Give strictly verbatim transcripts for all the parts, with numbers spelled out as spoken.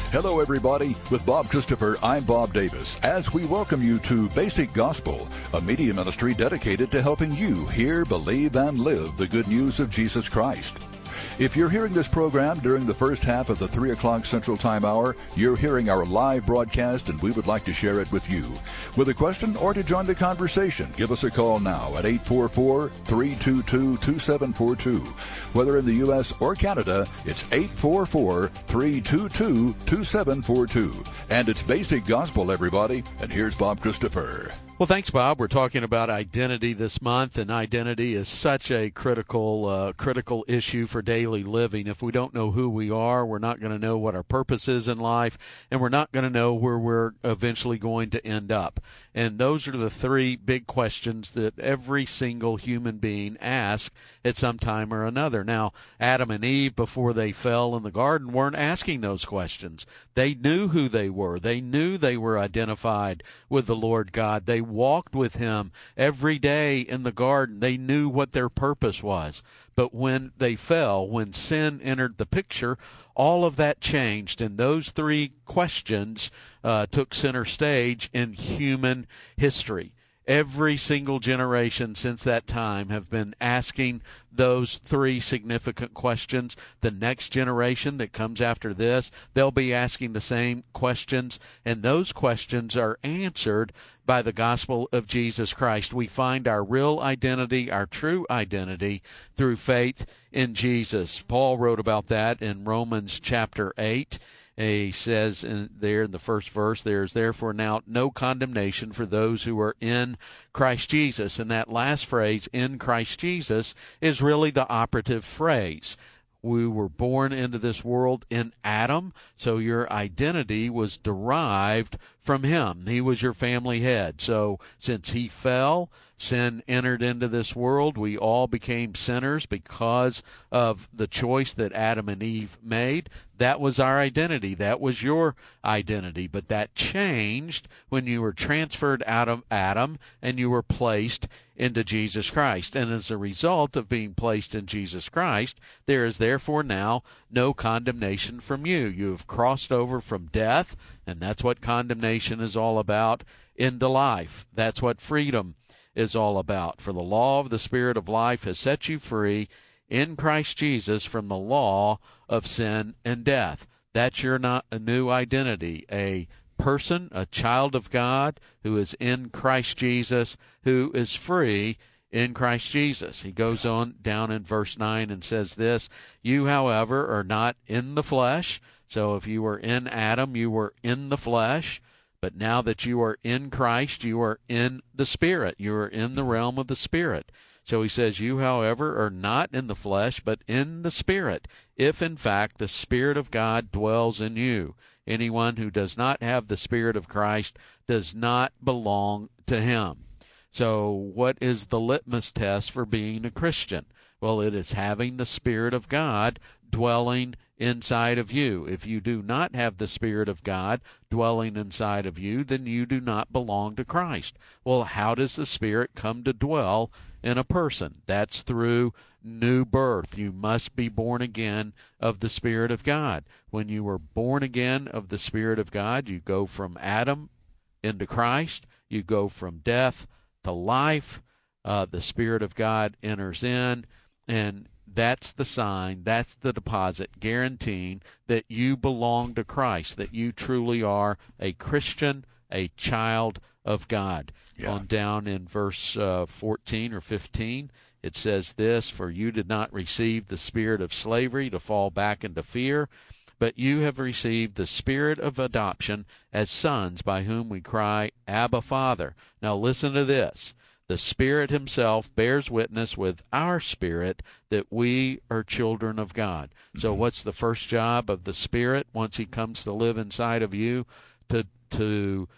Hello, everybody. With Bob Christopher, I'm Bob Davis, as we welcome you to Basic Gospel, a media ministry dedicated to helping you hear, believe, and live the good news of Jesus Christ. If you're hearing this program during the first half of the three o'clock Central Time hour, you're hearing our live broadcast, and we would like to share it with you. With a question or to join the conversation, give us a call now at eight four four, three two two, two seven four two. Whether in the U S or Canada, it's eight four four, three two two, two seven four two. And it's Basic Gospel, everybody. And here's Bob Christopher. Well, thanks, Bob. We're talking about identity this month, and identity is such a critical uh, critical issue for daily living. If we don't know who we are, we're not going to know what our purpose is in life, and we're not going to know where we're eventually going to end up. And those are the three big questions that every single human being asks at some time or another. Now, Adam and Eve, before they fell in the garden, weren't asking those questions. They knew who they were. They knew they were identified with the Lord God. They walked with him every day in the garden. They knew what their purpose was. But when they fell, when sin entered the picture, all of that changed, and those three questions uh, took center stage in human history. Every single generation since that time have been asking those three significant questions. The next generation that comes after this, they'll be asking the same questions, and those questions are answered by the gospel of Jesus Christ. We find our real identity, our true identity, through faith in Jesus. Paul wrote about that in Romans chapter eight. He says in there in the first verse, there is therefore now no condemnation for those who are in Christ Jesus. And that last phrase, in Christ Jesus, is really the operative phrase. We were born into this world in Adam, so your identity was derived from him. He was your family head. So since he fell, sin entered into this world. We all became sinners because of the choice that Adam and Eve made. That was our identity. That was your identity. But that changed when you were transferred out of Adam and you were placed into Jesus Christ. And as a result of being placed in Jesus Christ, there is therefore now no condemnation from you. You have crossed over from death, and that's what condemnation is all about, into life. That's what freedom is all about. For the law of the Spirit of life has set you free in Christ Jesus from the law of sin and death. That's your not a new identity, a person, a child of God who is in Christ Jesus, who is free in Christ Jesus. He goes on down in verse nine and says this, you, however, are not in the flesh. So if you were in Adam, you were in the flesh. But now that you are in Christ, you are in the Spirit. You are in the realm of the Spirit. So he says, you, however, are not in the flesh, but in the Spirit, if in fact the Spirit of God dwells in you. Anyone who does not have the Spirit of Christ does not belong to him. So what is the litmus test for being a Christian? Well, it is having the Spirit of God dwelling inside of you. If you do not have the Spirit of God dwelling inside of you, then you do not belong to Christ. Well, how does the Spirit come to dwell in a person? That's through new birth. You must be born again of the Spirit of God. When you were born again of the Spirit of God, you go from Adam into Christ. You go from death to life. Uh, the Spirit of God enters in, and that's the sign, that's the deposit guaranteeing that you belong to Christ, that you truly are a Christian, a child of God. Yeah. On down in verse uh, fourteen or fifteen, it says this, for you did not receive the spirit of slavery to fall back into fear, but you have received the spirit of adoption as sons, by whom we cry, Abba, Father. Now listen to this. The Spirit himself bears witness with our spirit that we are children of God. Mm-hmm. So what's the first job of the Spirit once he comes to live inside of you? To to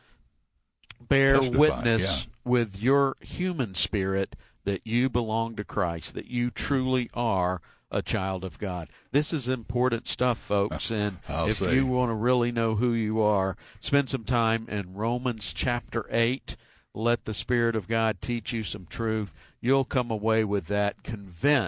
bear Testify, witness yeah. with your human spirit that you belong to Christ, that you truly are a child of God. This is important stuff, folks, and I'll if say. you want to really know who you are, spend some time in Romans chapter eight. Let the Spirit of God teach you some truth. You'll come away with that convinced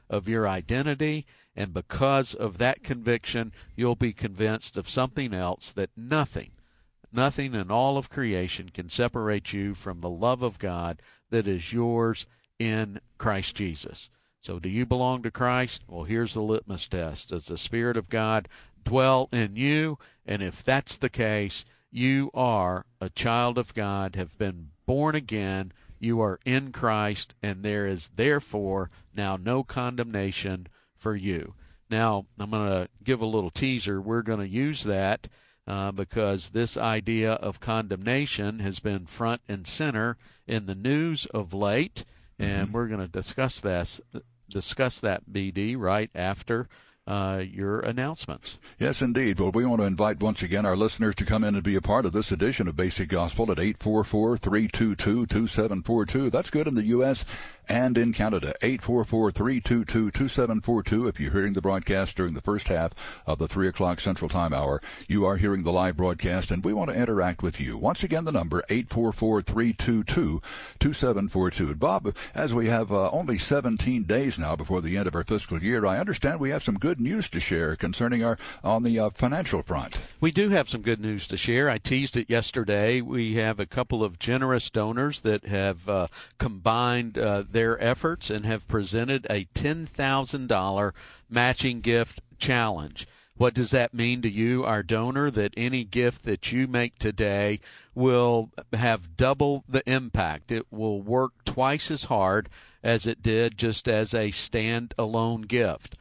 of your identity, and because of that conviction, you'll be convinced of something else, that nothing, nothing in all of creation can separate you from the love of God that is yours in Christ Jesus. So do you belong to Christ? Well, here's the litmus test. Does the Spirit of God dwell in you? And if that's the case, you are a child of God, have been born again, you are in Christ, and there is therefore now no condemnation for you. Now, I'm going to give a little teaser. We're going to use that uh, because this idea of condemnation has been front and center in the news of late, and mm-hmm. we're going to discuss this, discuss that, B D, right after Uh, your announcements. Yes, indeed. Well, we want to invite once again our listeners to come in and be a part of this edition of Basic Gospel at eight four four, three two two, two seven four two. That's good in the U S and in Canada. eight four four, three two two, two seven four two. If you're hearing the broadcast during the first half of the three o'clock Central Time Hour, you are hearing the live broadcast, and we want to interact with you. Once again, the number, eight four four, three two two, two seven four two. And Bob, as we have uh, only seventeen days now before the end of our fiscal year, I understand we have some good news to share concerning our on the uh, financial front. We do have some good news to share. I teased it yesterday. We have a couple of generous donors that have uh, combined uh, their efforts and have presented a ten thousand dollars matching gift challenge. What does that mean to you, our donor? That any gift that you make today will have double the impact. It will work twice as hard as it did just as a stand-alone gift.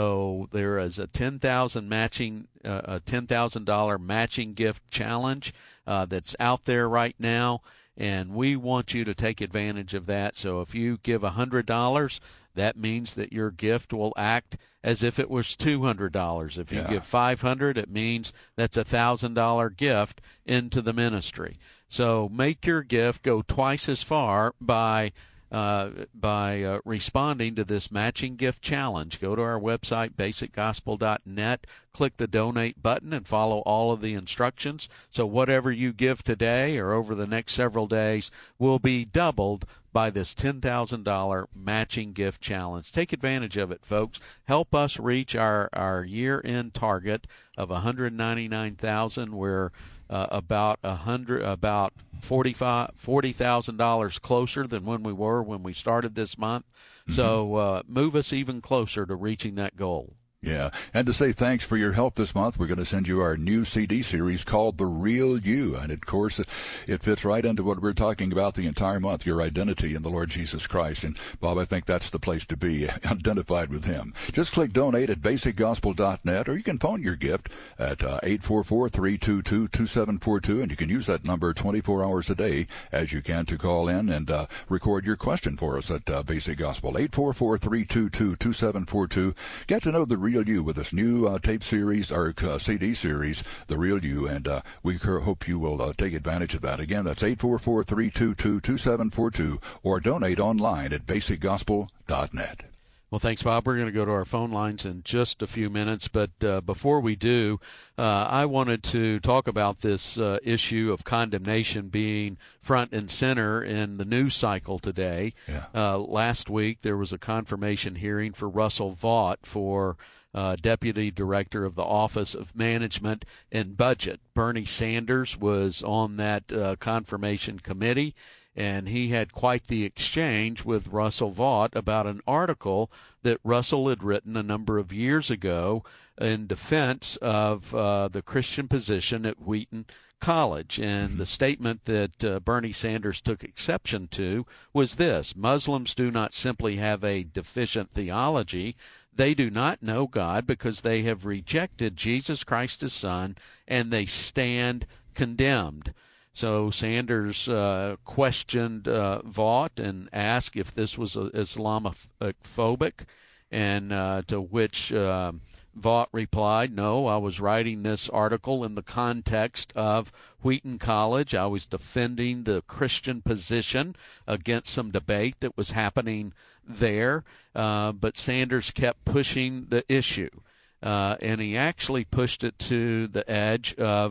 So there is a ten thousand matching, uh, a ten thousand dollars matching gift challenge uh, that's out there right now, and we want you to take advantage of that. So if you give one hundred dollars, that means that your gift will act as if it was two hundred dollars. If you yeah. give five hundred dollars, it means that's a one thousand dollars gift into the ministry. So make your gift go twice as far by Uh, by uh, responding to this matching gift challenge. Go to our website, basic gospel dot net, click the donate button, and follow all of the instructions. So whatever you give today or over the next several days will be doubled by this ten thousand dollars matching gift challenge. Take advantage of it, folks. Help us reach our, our year-end target of one hundred ninety-nine thousand dollars. We're uh, about a hundred, about forty-five, forty thousand dollars closer than when we were when we started this month. Mm-hmm. So uh, move us even closer to reaching that goal. Yeah, and to say thanks for your help this month, we're going to send you our new C D series called The Real You. And, of course, it, it fits right into what we're talking about the entire month, your identity in the Lord Jesus Christ. And, Bob, I think that's the place to be, identified with him. Just click donate at basic gospel dot net, or you can phone your gift at uh, eight four four, three two two, two seven four two, and you can use that number twenty-four hours a day as you can to call in and uh, record your question for us at uh, Basic Gospel, eight four four, three two two, two seven four two. Get to know the Real You with this new uh, tape series, or uh, C D series, The Real You, and uh, we hope you will uh, take advantage of that. Again, that's eight four four, three two two, two seven four two, or donate online at basic gospel dot net. Well, thanks, Bob. We're going to go to our phone lines in just a few minutes, but uh, before we do, uh, I wanted to talk about this uh, issue of condemnation being front and center in the news cycle today. Yeah. Uh, last week, there was a confirmation hearing for Russell Vought for uh, Deputy Director of the Office of Management and Budget. Bernie Sanders was on that uh, confirmation committee, and he had quite the exchange with Russell Vought about an article that Russell had written a number of years ago in defense of uh, the Christian position at Wheaton College. And mm-hmm. the statement that uh, Bernie Sanders took exception to was this: Muslims do not simply have a deficient theology. They do not know God because they have rejected Jesus Christ, his Son, and they stand condemned. So Sanders uh, questioned uh, Vought and asked if this was uh, Islamophobic, and uh, to which uh, Vought replied, no, I was writing this article in the context of Wheaton College. I was defending the Christian position against some debate that was happening there, uh, but Sanders kept pushing the issue, uh, and he actually pushed it to the edge of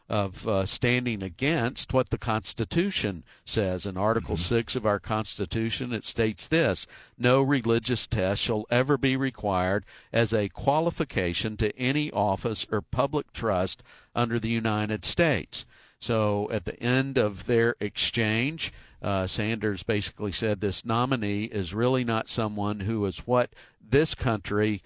of uh, standing against what the Constitution says. In Article six of our Constitution, it states this: no religious test shall ever be required as a qualification to any office or public trust under the United States. So at the end of their exchange, uh, Sanders basically said this nominee is really not someone who is what this country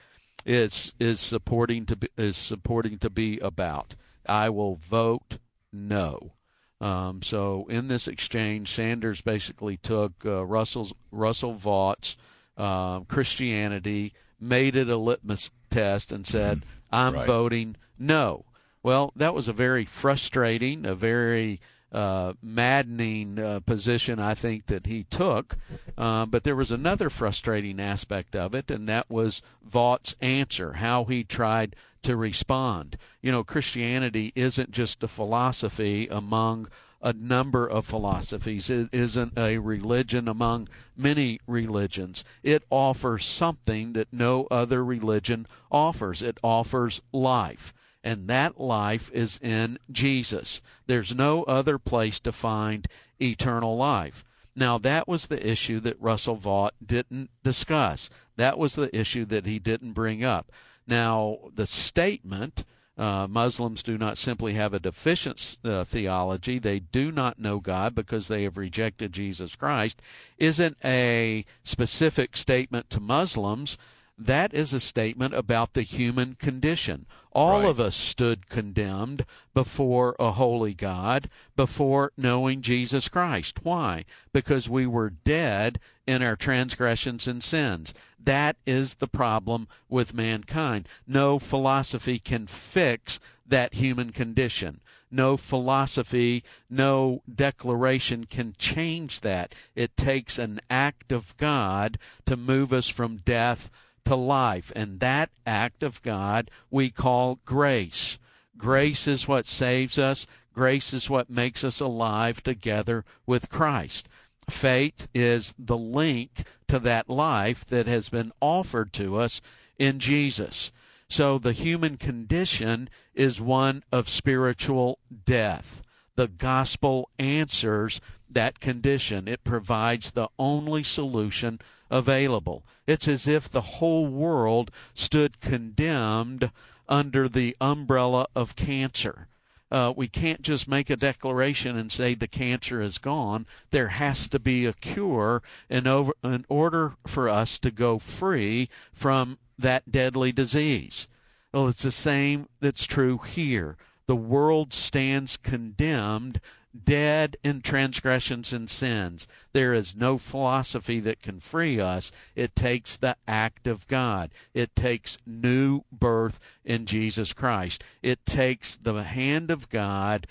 is is supporting to be, is supporting to be about. I will vote no. Um, so in this exchange, Sanders basically took uh, Russell's, Russell Vaught's uh, Christianity, made it a litmus test, and said, I'm right. voting no. Well, that was a very frustrating, a very uh, maddening uh, position, I think, that he took. Uh, but there was another frustrating aspect of it, and that was Vaught's answer, how he tried to respond. You know, Christianity isn't just a philosophy among a number of philosophies. It isn't a religion among many religions. It offers something that no other religion offers. It offers life. And that life is in Jesus. There's no other place to find eternal life. Now, that was the issue that Russell Vaught didn't discuss. That was the issue that he didn't bring up. Now, the statement, uh, Muslims do not simply have a deficient uh, theology, they do not know God because they have rejected Jesus Christ, isn't a specific statement to Muslims. That is a statement about the human condition. All right. of us stood condemned before a holy God, before knowing Jesus Christ. Why? Because we were dead in our transgressions and sins. That is the problem with mankind. No philosophy can fix that human condition. No philosophy, no declaration can change that. It takes an act of God to move us from death to life, and that act of God we call grace. Grace is what saves us. Grace is what makes us alive together with Christ. Faith is the link to that life that has been offered to us in Jesus. So the human condition is one of spiritual death. The gospel answers that condition. It provides the only solution available. It's as if the whole world stood condemned under the umbrella of cancer. Uh, we can't just make a declaration and say the cancer is gone. There has to be a cure in, over, in order for us to go free from that deadly disease. Well, it's the same that's true here. The world stands condemned, dead in transgressions and sins. There is no philosophy that can free us. It takes the act of God. It takes new birth in Jesus Christ. It takes the hand of God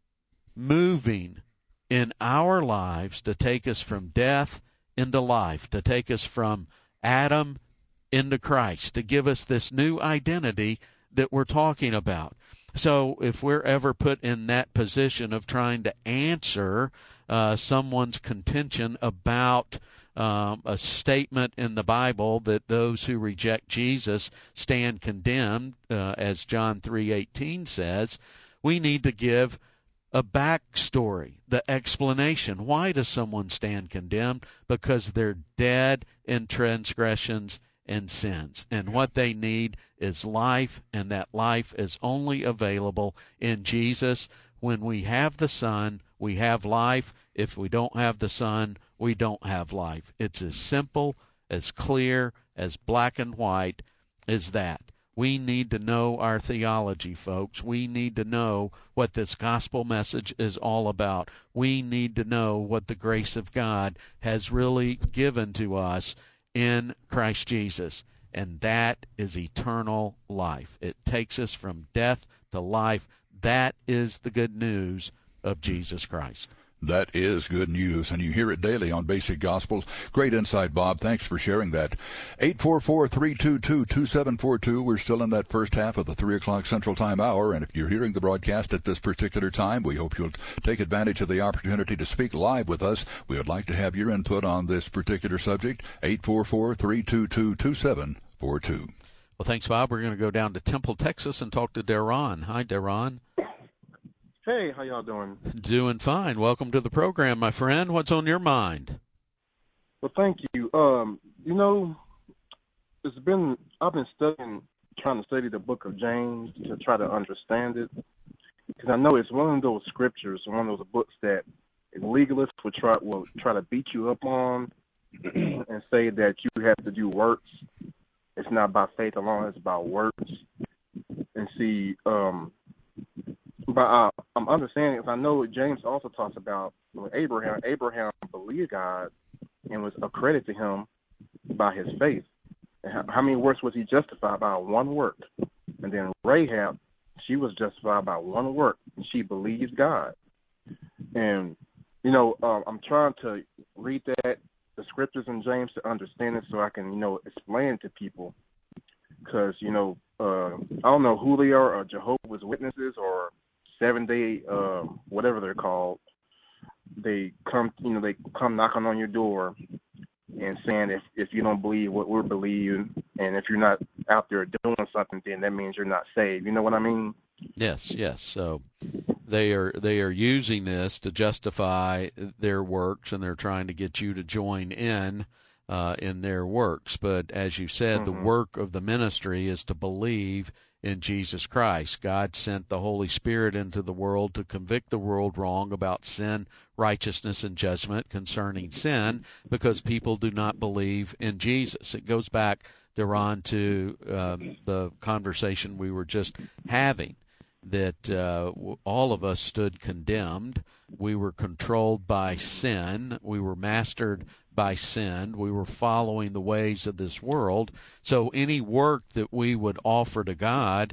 moving in our lives to take us from death into life, to take us from Adam into Christ, to give us this new identity that we're talking about. So if we're ever put in that position of trying to answer uh, someone's contention about um, a statement in the Bible that those who reject Jesus stand condemned, uh, as John three eighteen says, we need to give a backstory, the explanation. Why does someone stand condemned? Because they're dead in transgressions and sins. And what they need is life, and that life is only available in Jesus. When we have the Son, we have life. If we don't have the Son, we don't have life. It's as simple, as clear, as black and white as that. We need to know our theology, folks. We need to know what this gospel message is all about. We need to know what the grace of God has really given to us in Christ Jesus, and that is eternal life. It takes us from death to life. That is the good news of Jesus Christ. That is good news, and you hear it daily on Basic Gospels. Great insight, Bob. Thanks for sharing that. eight four four, three two two, two seven four two. We're still in that first half of the three o'clock Central Time hour, and if you're hearing the broadcast at this particular time, we hope you'll take advantage of the opportunity to speak live with us. We would like to have your input on this particular subject. eight four four, three two two, two seven four two. Well, thanks, Bob. We're going to go down to Temple, Texas, and talk to Deron. Hi, Deron. Hey, how y'all doing? Doing fine. Welcome to the program, my friend. What's on your mind? Well, thank you. Um, you know, it's been I've been studying, trying to study the book of James to try to understand it, because I know it's one of those scriptures, one of those books that legalists will try will try to beat you up on and say that you have to do works. It's not by faith alone; it's about works. And see, um, but I, I'm understanding, because I know James also talks about when Abraham. Abraham believed God and was accredited to him by his faith. And how, how many works was he justified by? One work. And then Rahab, she was justified by one work, and she believed God. And, you know, uh, I'm trying to read that, the scriptures in James, to understand it so I can, you know, explain it to people. Because, you know, uh, I don't know who they are, or Jehovah's Witnesses, or seven-day, uh, whatever they're called. They come, you know, they come knocking on your door and saying if, if you don't believe what we're believing, and if you're not out there doing something, then that means you're not saved. You know what I mean? Yes, yes. So they are they are using this to justify their works, and they're trying to get you to join in uh, in their works. But as you said, mm-hmm. the work of the ministry is to believe in Jesus Christ. God sent the Holy Spirit into the world to convict the world wrong about sin, righteousness, and judgment concerning sin, because people do not believe in Jesus. It goes back, Deron, to um, the conversation we were just having, that uh, all of us stood condemned. We were controlled by sin. We were mastered by sin. We were following the ways of this world. So any work that we would offer to God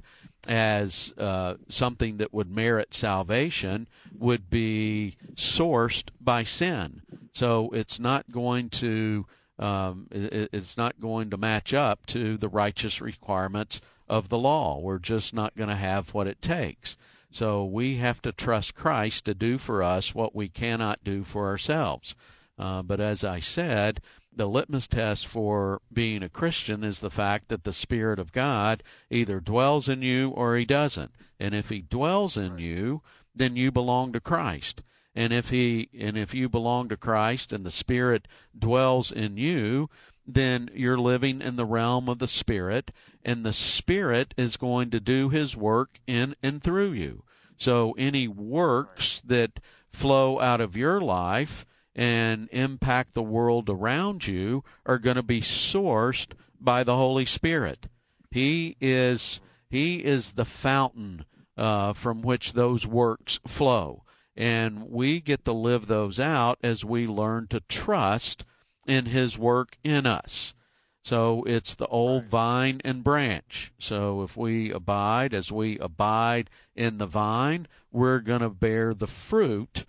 as uh, something that would merit salvation would be sourced by sin. So it's not going to um, it, it's not going to match up to the righteous requirements of the law. We're just not going to have what it takes. So we have to trust Christ to do for us what we cannot do for ourselves. Uh, but as I said, the litmus test for being a Christian is the fact that the Spirit of God either dwells in you or he doesn't. And if he dwells in you, then you belong to Christ. And if he and if you belong to Christ and the Spirit dwells in you, then you're living in the realm of the Spirit, and the Spirit is going to do his work in and through you. So any works that flow out of your life and impact the world around you are going to be sourced by the Holy Spirit. He is he is the fountain uh, from which those works flow, and we get to live those out as we learn to trust in his work in us. So it's the old vine and branch. So if we abide, as we abide in the vine, we're going to bear the fruit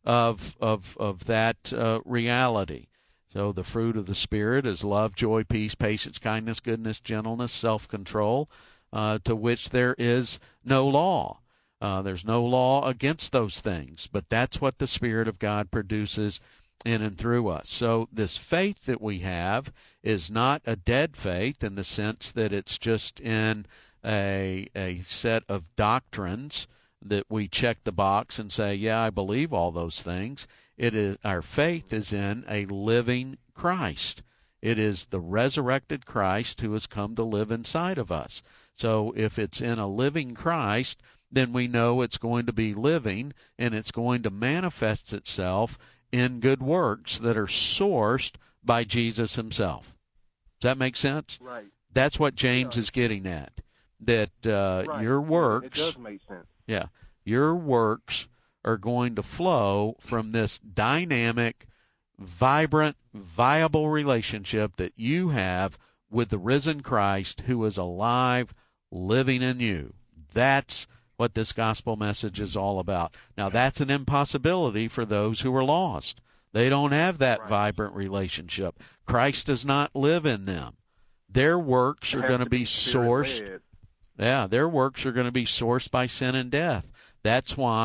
of of of that uh, reality. So the fruit of the Spirit is love, joy, peace, patience, kindness, goodness, gentleness, self-control, uh, to which there is no law. Uh, there's no law against those things, but that's what the Spirit of God produces in and through us. So this faith that we have is not a dead faith in the sense that it's just in a a set of doctrines that we check the box and say, yeah, I believe all those things. It is our faith is in a living Christ. It is the resurrected Christ who has come to live inside of us. So if it's in a living Christ, then we know it's going to be living, and it's going to manifest itself in good works that are sourced by Jesus himself. Does that make sense? Right. That's what James yeah. is getting at, that uh, right. your works... It does make sense. Yeah. Your works are going to flow from this dynamic, vibrant, viable relationship that you have with the risen Christ who is alive, living in you. That's what this gospel message is all about. Now, that's an impossibility for those who are lost. They don't have that right. vibrant relationship. Christ does not live in them. Their works are going to be sourced. Yeah, their works are going to be sourced by sin and death. That's why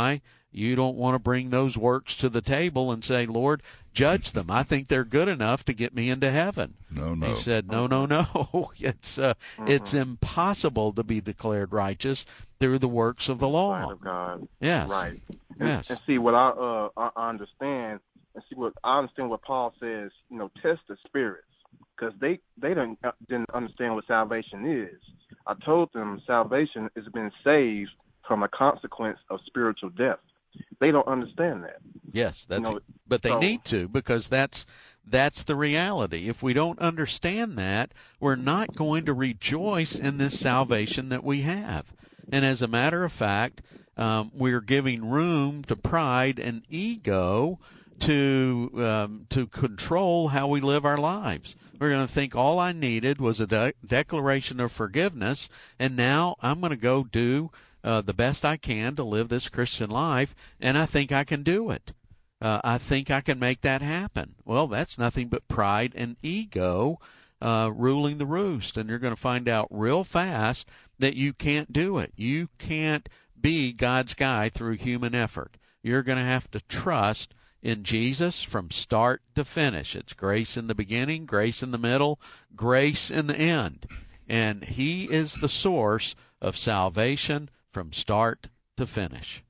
You don't want to bring those works to the table and say, Lord, judge them. I think they're good enough to get me into heaven. No, no. He said, no, no, no. It's uh, mm-hmm. it's impossible to be declared righteous through the works of the law. Of God. Yes. Right. And, yes. And see what I uh I understand, and see what I understand what Paul says. You know, test the spirits, because they they didn't didn't understand what salvation is. I told them salvation is being saved from a consequence of spiritual death. They don't understand that. Yes, that's you know, but they so, need to, because that's that's the reality. If we don't understand that, we're not going to rejoice in this salvation that we have. And as a matter of fact, um, we're giving room to pride and ego to um, to control how we live our lives. We're going to think all I needed was a de- declaration of forgiveness, and now I'm going to go do Uh, the best I can to live this Christian life, and I think I can do it. Uh, I think I can make that happen. Well, that's nothing but pride and ego uh, ruling the roost, and you're going to find out real fast that you can't do it. You can't be God's guy through human effort. You're going to have to trust in Jesus from start to finish. It's grace in the beginning, grace in the middle, grace in the end. And he is the source of salvation from start to finish.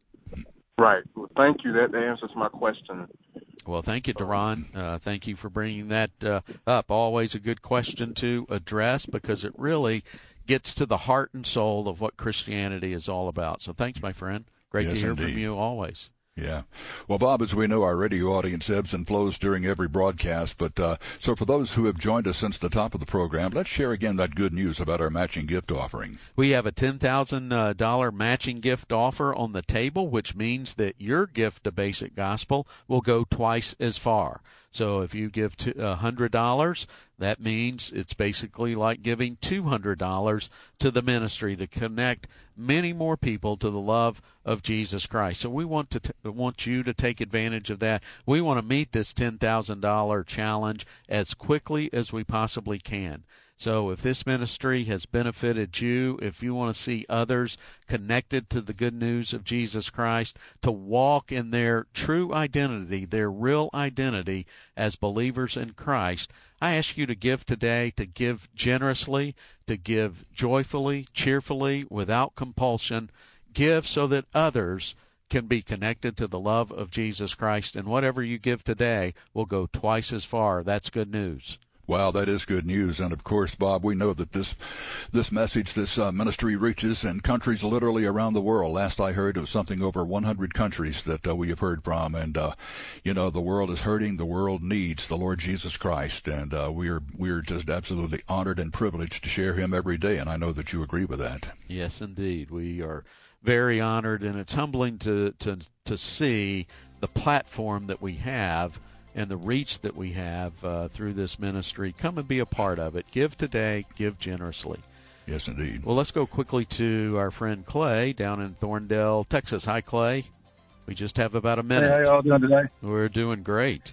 Right. Well, thank you. That answers my question. Well, thank you, Deron. Uh, thank you for bringing that uh, up. Always a good question to address, because it really gets to the heart and soul of what Christianity is all about. So thanks, my friend. Great yes, to hear indeed. from you always. Yeah. Well, Bob, as we know, our radio audience ebbs and flows during every broadcast. But uh, so for those who have joined us since the top of the program, let's share again that good news about our matching gift offering. We have a ten thousand dollars matching gift offer on the table, which means that your gift to Basic Gospel will go twice as far. So if you give one hundred dollars, that means it's basically like giving two hundred dollars to the ministry to connect many more people to the love of Jesus Christ. So we want to t- want you to take advantage of that. We want to meet this ten thousand dollars challenge as quickly as we possibly can. So if this ministry has benefited you, if you want to see others connected to the good news of Jesus Christ, to walk in their true identity, their real identity as believers in Christ, I ask you to give today, to give generously, to give joyfully, cheerfully, without compulsion. Give so that others can be connected to the love of Jesus Christ, and whatever you give today will go twice as far. That's good news. Wow, that is good news. And, of course, Bob, we know that this this message, this uh, ministry reaches in countries literally around the world. Last I heard, it was something over one hundred countries that uh, we have heard from. And, uh, you know, the world is hurting. The world needs the Lord Jesus Christ. And uh, we are we are just absolutely honored and privileged to share him every day. And I know that you agree with that. Yes, indeed. We are very honored, and it's humbling to, to, to see the platform that we have and the reach that we have uh, through this ministry. Come and be a part of it. Give today, give generously. Yes, indeed. Well, let's go quickly to our friend Clay down in Thorndale, Texas. Hi, Clay. We just have about a minute. Hey, how y'all doing today? We're doing great.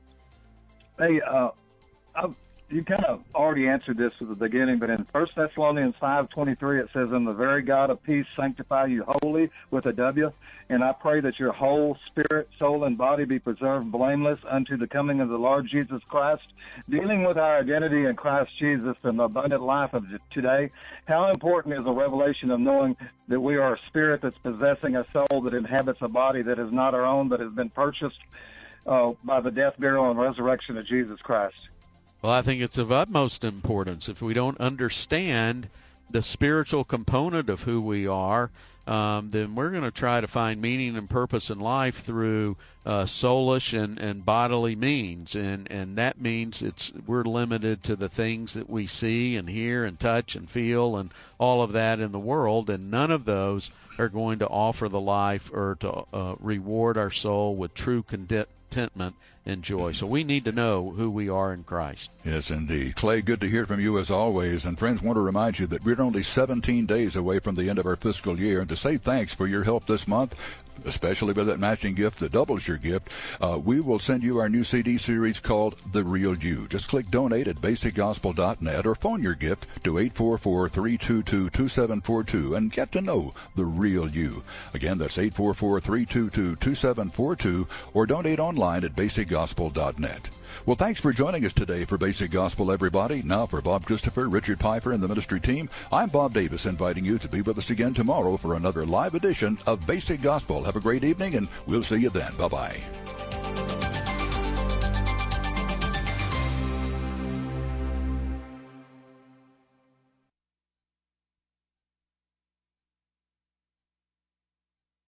Hey, uh, I've, you kind of already answered this at the beginning, but in First Thessalonians five twenty-three, it says, "And the very God of peace sanctify you wholly," with a W. "And I pray that your whole spirit, soul, and body be preserved blameless unto the coming of the Lord Jesus Christ." Dealing with our identity in Christ Jesus and the abundant life of today, how important is the revelation of knowing that we are a spirit that's possessing a soul that inhabits a body that is not our own, but has been purchased uh, by the death, burial, and resurrection of Jesus Christ? Well, I think it's of utmost importance. If we don't understand the spiritual component of who we are, um, then we're going to try to find meaning and purpose in life through uh, soulish and, and bodily means, and, and that means it's we're limited to the things that we see and hear and touch and feel and all of that in the world, and none of those are going to offer the life or to uh, reward our soul with true contentment and joy. So we need to know who we are in Christ. Yes, indeed. Clay, good to hear from you as always. And friends, want to remind you that we're only seventeen days away from the end of our fiscal year. And to say thanks for your help this month, especially with that matching gift that doubles your gift, uh, we will send you our new C D series called The Real You. Just click donate at basic gospel dot net or phone your gift to eight four four, three two two, two seven four two and get to know The Real You. Again, that's eight four four, three two two, two seven four two or donate online at basic gospel dot net. Well, thanks for joining us today for Basic Gospel, everybody. Now, for Bob Christopher, Richard Piper, and the ministry team, I'm Bob Davis, inviting you to be with us again tomorrow for another live edition of Basic Gospel. Have a great evening, and we'll see you then. Bye-bye.